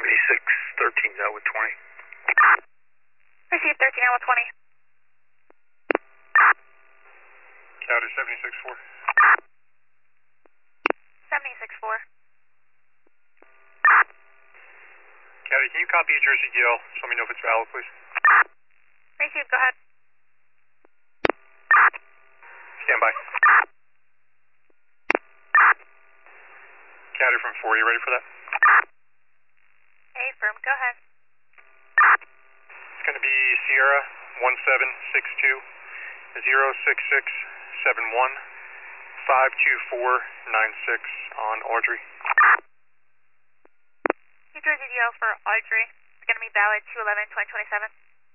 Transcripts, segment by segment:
7613 out with 20. Received 13 out with 20. County 76-4. 76-4. County, can you copy Jersey DL? Just let me know if it's valid, please. Received, go ahead. Stand by. County from 4, you ready for that? Affirm, go ahead. It's going to be Sierra 1762 06671 52496 on Audrey. New Jersey DL for Audrey. It's going to be valid 2/11/2027.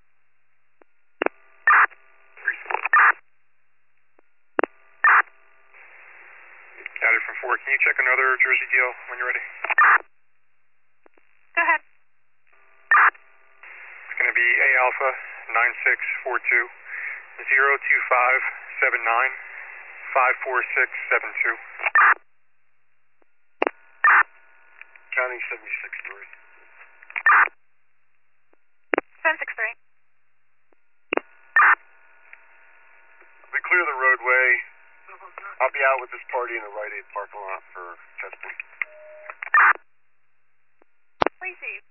County from 4, can you check another Jersey DL when you're ready? Go ahead. It's going to be A Alpha 9642 02579 54672. County 76-3. 763. We clear the roadway. I'll be out with this party in the Rite Aid parking lot for testing. Received.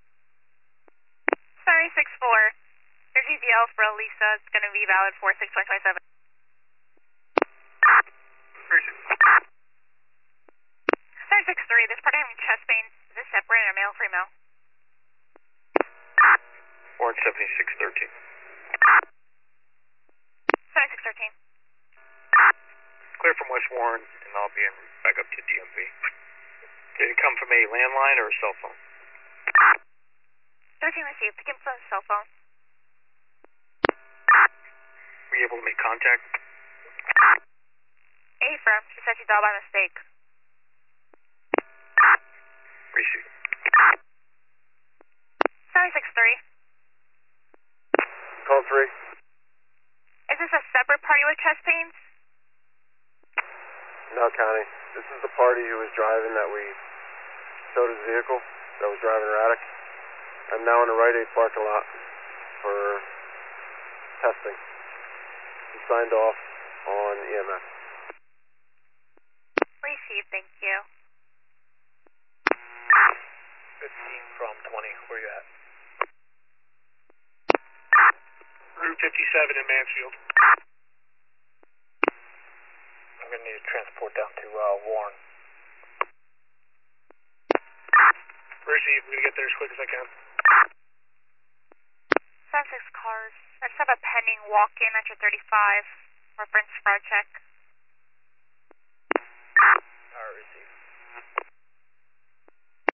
764. Jersey DL for Elisa. It's going to be valid 4/6/2027. Appreciate it. 763. This party having chest pain. Is this separate or male, free male? Warren 7613. 7613. Clear from West Warren, and I'll be in back up to DMV. Did it come from a landline or a cell phone? 13 received. Pick him from the cell phone. Were you able to make contact? Affirm. She said she dialed by mistake. Received. 763. Call 3. Is this a separate party with chest pains? No, County. This is the party who was driving that we towed his vehicle, that was driving erratic. I'm now in the Rite Aid parking lot for testing. He signed off on EMS. Received, thank you. 15 from 20. Where you at? Route 57 in Mansfield. I'm going to need to transport down to Warren. Received. I'm going to get there as quick as I can. 76 cars. I just have a pending walk-in at your 35. Reference fraud check.